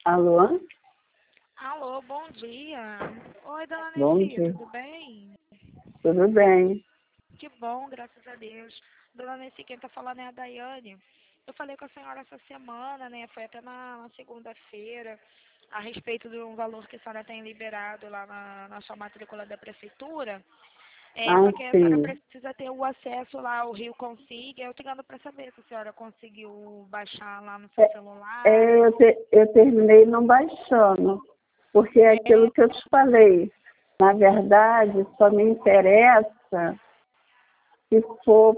Alô? Alô, bom dia. Oi, dona Bom Nessi, dia. tudo bem? Tudo bem? Que bom, graças a Deus. Dona Nessi, quem tá falando é a Daiane. Eu falei com a senhora essa semana, né? Foi até na segunda-feira, a respeito de um valor que a senhora tem liberado lá na sua matrícula da prefeitura. Ah, Só que a senhora sim. precisa ter o acesso lá ao Rio Consiga. Eu tô ligando para saber se a senhora conseguiu baixar lá no seu celular. Eu terminei não baixando, porque é aquilo É, que eu te falei. Na verdade, só me interessa se for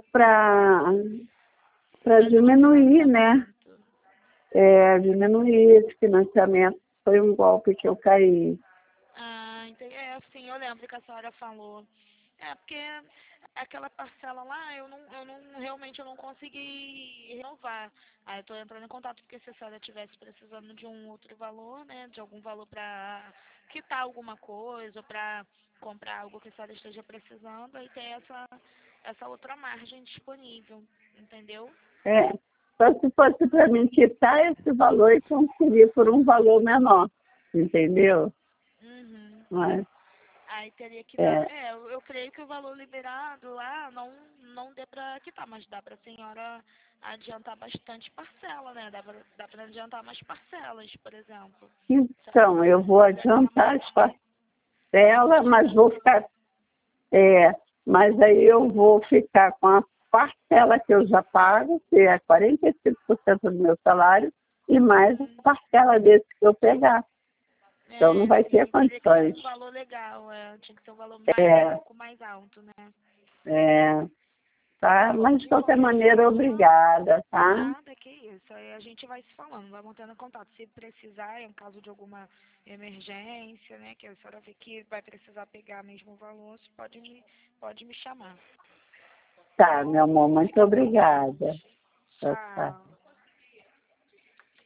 para diminuir, né? Diminuir esse financiamento. Foi um golpe que eu caí. Ah, entendi. Sim, eu lembro que a senhora falou. Porque aquela parcela lá, realmente eu não consegui renovar. Aí eu tô entrando em contato porque se a senhora estivesse precisando de um outro valor, né, de algum valor para quitar alguma coisa, ou para comprar algo que a senhora esteja precisando, aí tem essa outra margem disponível, entendeu? É, só se fosse para mim quitar esse valor e transferir por um valor menor, entendeu? Uhum. Mas, Aí teria que dar. é, Eu creio que o valor liberado lá não dê pra quitar, mas dá pra senhora adiantar bastante parcela, né? Dá pra adiantar mais parcelas, por exemplo. Se a então, senhora eu vou quiser adiantar as parcelas, mas vou ficar, é, mas aí eu vou ficar com a parcela que eu já pago, que é 45% do meu salário, e mais a parcela desse que eu pegar. Então não vai ter sim, teria que ser condições. um valor legal, tinha que ser um valor um É, pouco mais alto, né? é, tá? Tá bom, Mas de de qualquer qualquer maneira, forma, obrigada, tá? nada, que isso. Aí a gente vai se falando, vai mantendo contato. Se precisar, em caso de alguma emergência, né, que a senhora vê que vai precisar pegar mesmo o valor, você pode me chamar. Tá Tá, meu bom? amor, muito Fica com Deus. obrigada. Tchau, tchau. Tchau.